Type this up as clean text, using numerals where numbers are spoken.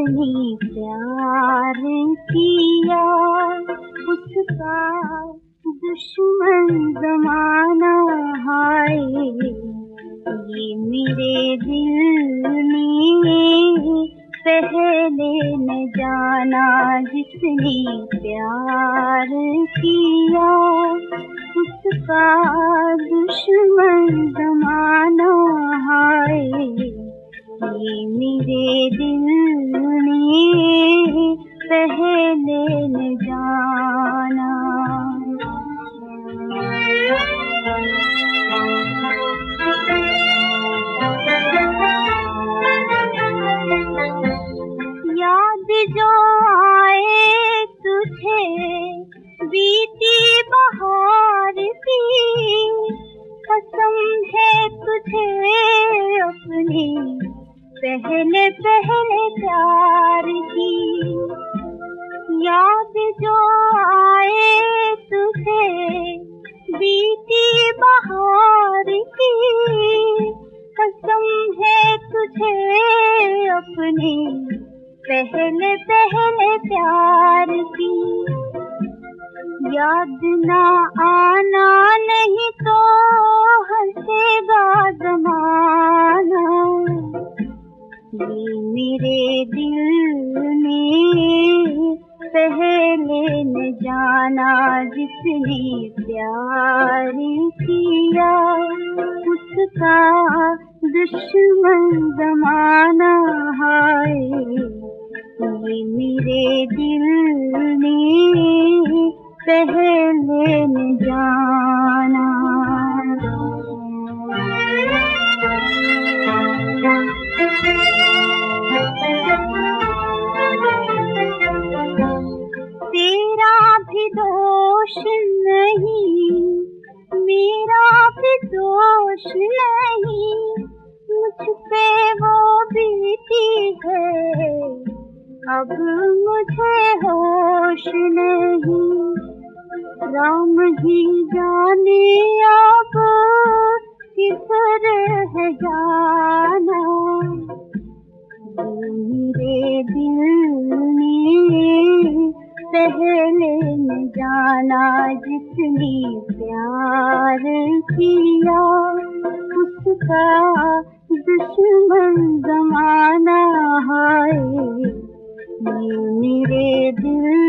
जिसने प्यार किया उसका दुश्मन ज़माना। हाय ये मेरे दिल ने पहले न जाना, जिसने प्यार किया उसका दुश्मन ज़माना। हाय ये मेरे दिल ने पहले न जाना। याद जो आए तुझे बीती बहार की, कसम है तुझे अपने पहले पहले प्यार की। याद जो आए तुझे बीती बहार की, कसम है तुझे अपने पहले पहले प्यार की। याद ना आना नहीं तो हंसेगा ज़माना, ये मेरे दिल ने पहले न जाना, जिसने प्यार किया उसका दुश्मन ज़माना। हाय ये मेरे दिल ने पहले न जाना। तेरा भी दोष नहीं, मेरा भी दोष नहीं, मुझ पे वो बीती है अब मुझे होश नहीं। राम ही जाने अब किधर है जाना, मेरे दिल ने पहले न जाना, जिसने प्यार किया उसका दुश्मन ज़माना। हाय ये मेरे दिल